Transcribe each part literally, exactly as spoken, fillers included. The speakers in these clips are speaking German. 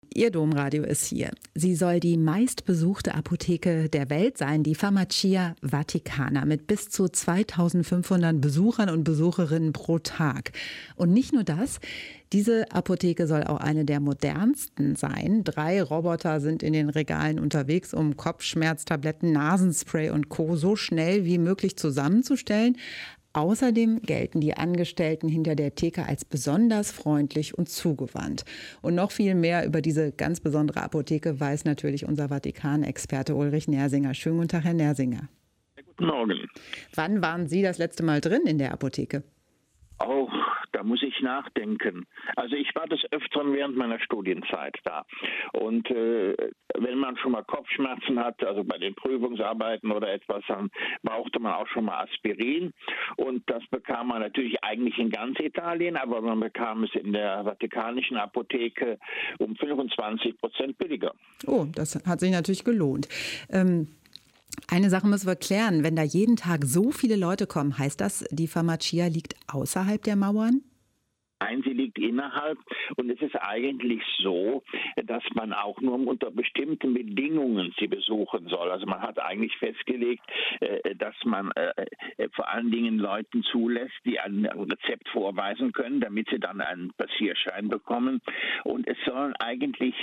Ihr Domradio ist hier. Sie soll die meistbesuchte Apotheke der Welt sein, die Farmacia Vaticana, mit bis zu zweitausendfünfhundert Besuchern und Besucherinnen pro Tag. Und nicht nur das, diese Apotheke soll auch eine der modernsten sein. Drei Roboter sind in den Regalen unterwegs, um Kopfschmerztabletten, Nasenspray und Co. so schnell wie möglich zusammenzustellen. Außerdem gelten die Angestellten hinter der Theke als besonders freundlich und zugewandt. Und noch viel mehr über diese ganz besondere Apotheke weiß natürlich unser Vatikan-Experte Ulrich Nersinger. Schönen guten Tag, Herr Nersinger. Guten Morgen. Wann waren Sie das letzte Mal drin in der Apotheke? Oh, da muss ich nachdenken. Also ich war des Öfteren während meiner Studienzeit da. Und äh, wenn man schon mal Kopfschmerzen hat, also bei den Prüfungsarbeiten oder etwas, dann brauchte man auch schon mal Aspirin. Und das bekam man natürlich eigentlich in ganz Italien, aber man bekam es in der Vatikanischen Apotheke um fünfundzwanzig Prozent billiger. Oh, das hat sich natürlich gelohnt. Ähm Eine Sache müssen wir klären. Wenn da jeden Tag so viele Leute kommen, heißt das, die Farmacia liegt außerhalb der Mauern? Nein, sie liegt innerhalb, und es ist eigentlich so, dass man auch nur unter bestimmten Bedingungen sie besuchen soll. Also man hat eigentlich festgelegt, dass man vor allen Dingen Leuten zulässt, die ein Rezept vorweisen können, damit sie dann einen Passierschein bekommen. Und es soll eigentlich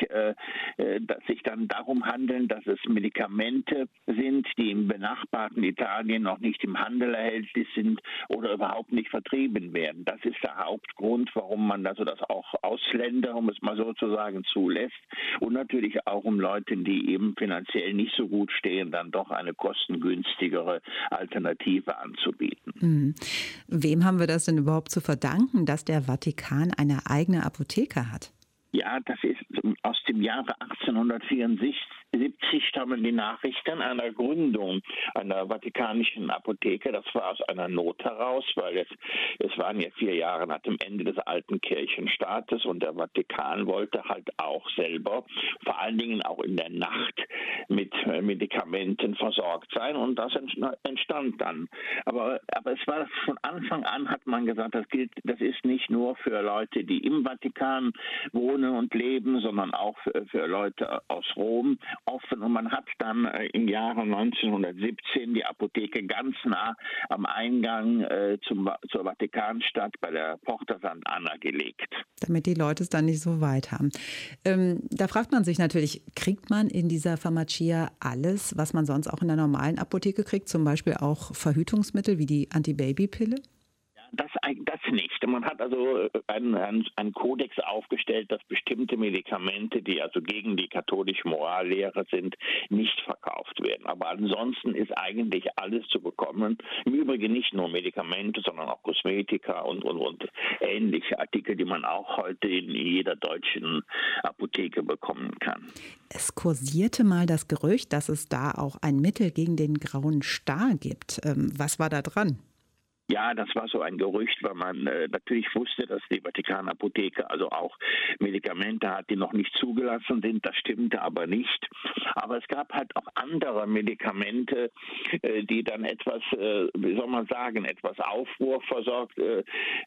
sich dann darum handeln, dass es Medikamente sind, die im benachbarten Italien noch nicht im Handel erhältlich sind oder überhaupt nicht vertrieben werden. Das ist der Hauptgrund, warum man also das auch Ausländer, um es mal so zu sagen, zulässt, und natürlich auch um Leute, die eben finanziell nicht so gut stehen, dann doch eine kostengünstigere Alternative anzubieten. Mhm. Wem haben wir das denn überhaupt zu verdanken, dass der Vatikan eine eigene Apotheke hat? Ja, das ist aus dem Jahre achtzehnhundertvierundsiebzig stammen die Nachrichten einer Gründung einer vatikanischen Apotheke. Das war aus einer Not heraus, weil es, es waren ja vier Jahre nach dem Ende des alten Kirchenstaates und der Vatikan wollte halt auch selber, vor allen Dingen auch in der Nacht, mit Medikamenten versorgt sein, und das entstand dann. Aber, aber es war von Anfang an, hat man gesagt, das gilt, das ist nicht nur für Leute, die im Vatikan wohnen und leben, sondern auch für, für Leute aus Rom offen. Und man hat dann äh, im Jahre neunzehnhundertsiebzehn die Apotheke ganz nah am Eingang äh, zum, zur Vatikanstadt bei der Porta Sant'Anna gelegt. Damit die Leute es dann nicht so weit haben. Ähm, da fragt man sich natürlich, kriegt man in dieser Farmacia alles, was man sonst auch in der normalen Apotheke kriegt? Zum Beispiel auch Verhütungsmittel wie die Antibabypille? Das, das nicht. Man hat also einen, einen, einen Kodex aufgestellt, dass bestimmte Medikamente, die also gegen die katholische Morallehre sind, nicht verkauft werden. Aber ansonsten ist eigentlich alles zu bekommen. Im Übrigen nicht nur Medikamente, sondern auch Kosmetika und, und, und ähnliche Artikel, die man auch heute in jeder deutschen Apotheke bekommen kann. Es kursierte mal das Gerücht, dass es da auch ein Mittel gegen den grauen Star gibt. Ähm, was war da dran? Ja, das war so ein Gerücht, weil man äh, natürlich wusste, dass die Vatikanapotheke also auch Medikamente hat, die noch nicht zugelassen sind. Das stimmte aber nicht. Aber es gab halt auch andere Medikamente, äh, die dann etwas, äh, wie soll man sagen, etwas Aufruhr versorgt, äh,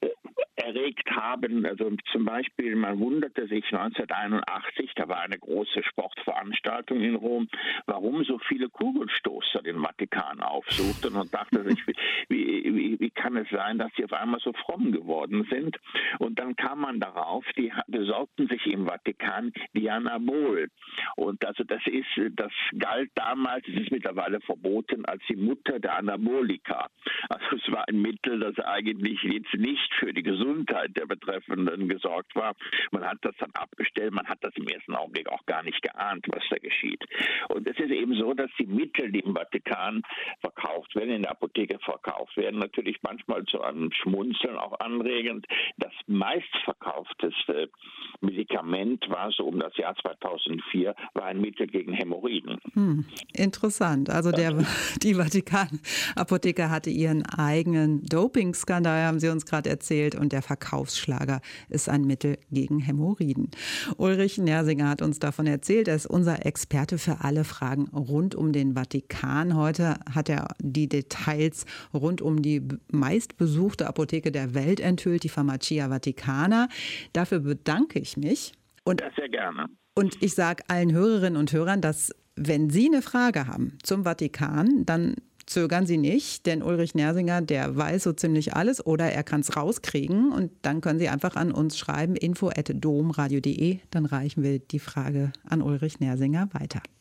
erregt haben. Also zum Beispiel, man wunderte sich neunzehnhunderteinundachtzig, da war eine große Sportveranstaltung in Rom, warum so viele Kugelstoßer den Vatikan aufsuchten, und dachte sich, wie, wie, wie kann es sein, dass sie auf einmal so fromm geworden sind? Und dann kam man darauf, die besorgten sich im Vatikan Dianabol. Und also das ist, das galt damals, es ist mittlerweile verboten, als die Mutter der Anabolika. Also es war ein Mittel, das eigentlich jetzt nicht für die Gesundheit der Betreffenden gesorgt war. Man hat das dann abgestellt, man hat das im ersten Augenblick auch gar nicht geahnt, was da geschieht. Und es ist eben so, dass die Mittel, die im Vatikan verkauft werden, in der Apotheke verkauft werden, natürlich manchmal zu einem Schmunzeln auch anregend. Das meistverkaufteste Medikament war so um das Jahr zweitausendvier, war ein Mittel gegen Hämorrhoiden. Hm, interessant. Also der, die Vatikan-Apotheke hatte ihren eigenen Doping-Skandal, haben Sie uns gerade erzählt, und der Verkaufsschlager ist ein Mittel gegen Hämorrhoiden. Ulrich Nersinger hat uns davon erzählt. Er ist unser Experte für alle Fragen rund um den Vatikan. Heute hat er die Details rund um die meistbesuchte Apotheke der Welt enthüllt, die Farmacia Vaticana. Dafür bedanke ich mich. Und das sehr gerne. Und ich sage allen Hörerinnen und Hörern, dass wenn Sie eine Frage haben zum Vatikan, dann zögern Sie nicht, denn Ulrich Nersinger, der weiß so ziemlich alles oder er kann es rauskriegen und dann können Sie einfach an uns schreiben, info at domradio punkt de, dann reichen wir die Frage an Ulrich Nersinger weiter.